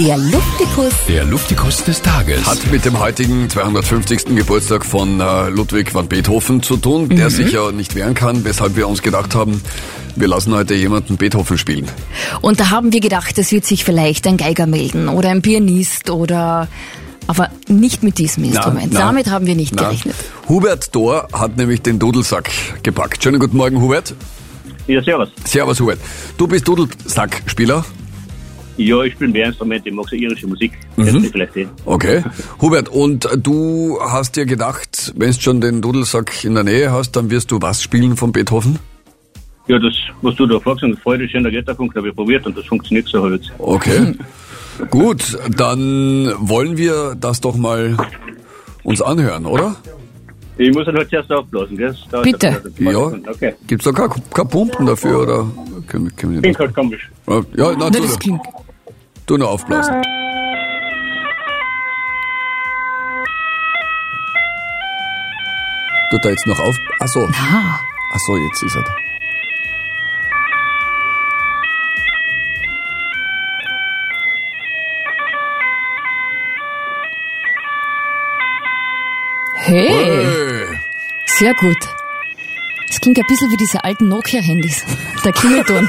Der Luftikus. Der Luftikus des Tages Hat mit dem heutigen 250. Geburtstag von Ludwig van Beethoven zu tun, der sich ja nicht wehren kann, weshalb wir uns gedacht haben, wir lassen heute jemanden Beethoven spielen. Und da haben wir gedacht, es wird sich vielleicht ein Geiger melden oder ein Pianist oder... Aber nicht mit diesem Instrument. Damit haben wir nicht gerechnet. Hubert Dohr hat nämlich den Dudelsack gepackt. Schönen guten Morgen, Hubert. Ja, servus. Servus, Hubert. Du bist Dudelsackspieler? Ja, ich spiele mehr Instrumente, ich mag so irische Musik. Kennst du vielleicht den? Okay. Hubert, und du hast dir gedacht, wenn du schon den Dudelsack in der Nähe hast, dann wirst du was spielen von Beethoven? Ja, das, was du da fragst, und Freude schön, der Götterfunk, habe ich probiert und das funktioniert so halt. Okay. Gut, dann wollen wir das doch mal uns anhören, oder? Ich muss halt zuerst aufblasen, gell? Bitte. Ja. Okay. Gibt's da kein Pumpen dafür, oder? Können wir Klingt nicht? halt komisch. Ja, na, Das klingt... tu nur aufblasen. Tut er jetzt noch auf? Ach so, jetzt ist er da. Hey, sehr gut. Es klingt ein bisschen wie diese alten Nokia-Handys. Der Klingelton.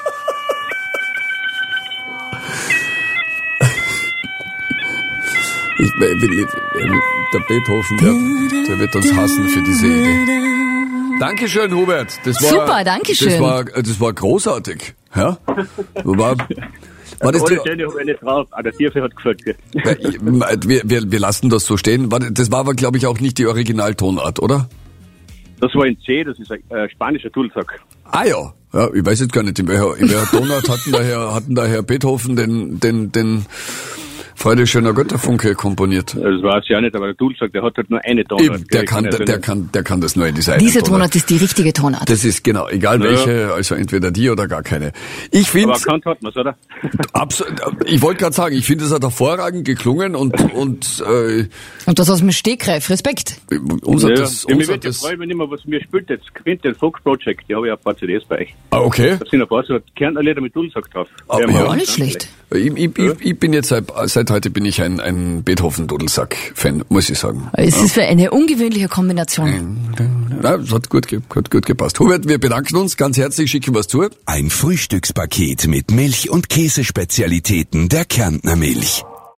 Der Beethoven, der wird uns hassen für diese Idee. Dankeschön, Hubert. Das war, Super, dankeschön. Das war großartig. Ja? War das Alle Stelle habe ich nicht drauf, aber der Tiefe hat gefällt. Gell? wir lassen das so stehen. Das war aber, glaube ich, auch nicht die Originaltonart, oder? Das war in C, das ist ein spanischer Dudelsack. Ah ja. Ja, ich weiß jetzt gar nicht, in welcher Tonart hatten der Herr Beethoven den Freude schöner Götterfunke komponiert. Das weiß ich ja nicht, aber der Dudelsack, der hat halt nur eine Tonart. Eben, der kann das nur in dieser Diese Tonart ist die richtige Tonart. Das ist genau, egal welche, also entweder die oder gar keine. Ich finde, Aber erkannt hat man's, oder? ich wollte gerade sagen, ich finde, es hat hervorragend geklungen und das aus dem Stegreif. Respekt. uns hat Ja, das, mich uns würde hat ja das, freuen, wenn jemand was mir spielt, jetzt Quintet Fox Project, die habe ich ein paar CDs bei euch. okay. Da sind ein paar so Kärntner Lieder mit Dudelsack drauf. Aber Ja, ja. Auch nicht schlecht. Ich bin jetzt seit heute bin ich ein Beethoven-Dudelsack-Fan, muss ich sagen. Es ist für eine ungewöhnliche Kombination. Ja, das hat gut gepasst. Hubert, wir bedanken uns ganz herzlich, schicken was zu. Ein Frühstückspaket mit Milch- und Käsespezialitäten der Kärntner Milch.